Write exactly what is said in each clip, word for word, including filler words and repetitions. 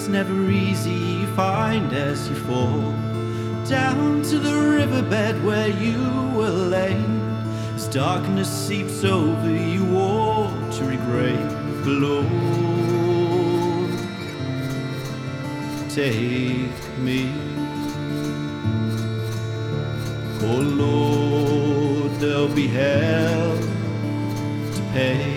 it's never easy, you find as you fall down to the riverbed where you were laid. As darkness seeps over you, watery grave. Lord, take me. Oh Lord, there'll be hell to pay.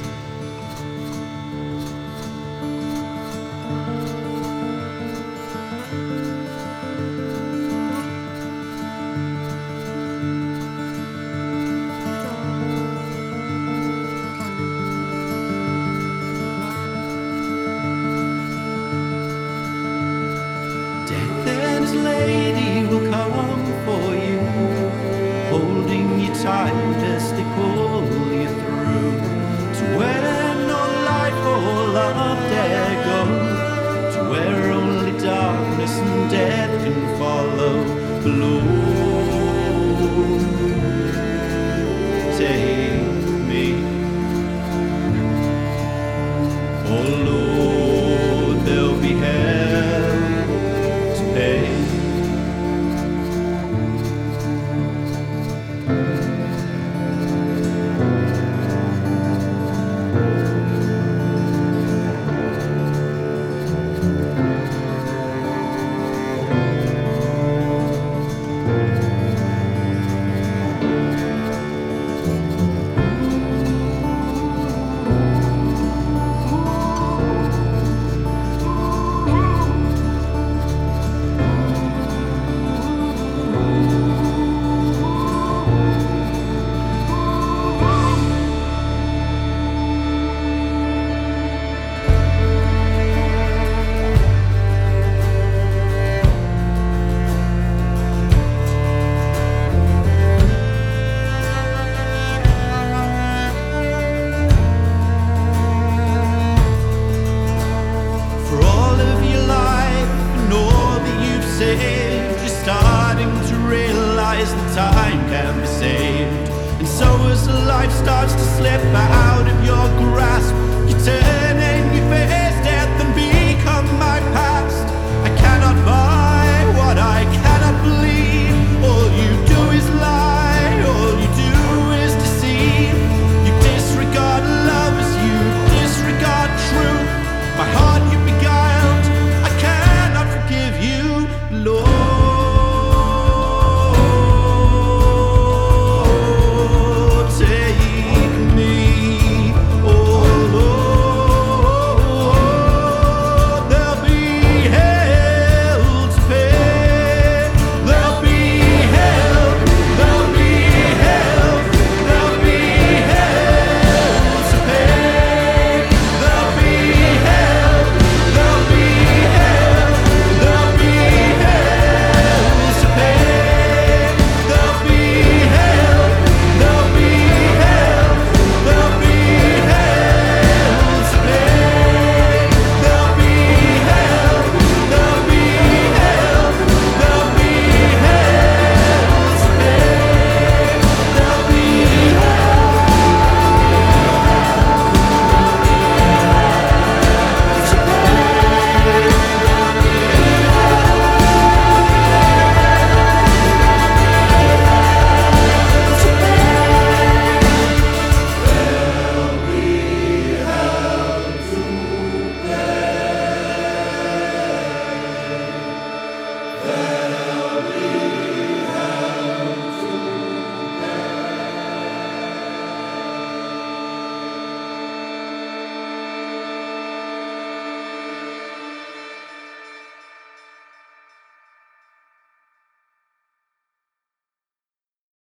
Lady will come for you, holding you tight as they pull you through to where no life or love dare go, to where only darkness and death can follow. Lord, take me. Oh Lord, there'll be hell to pay. You're starting to realize that time can be saved, and so as life starts to slip out of your grasp, you turn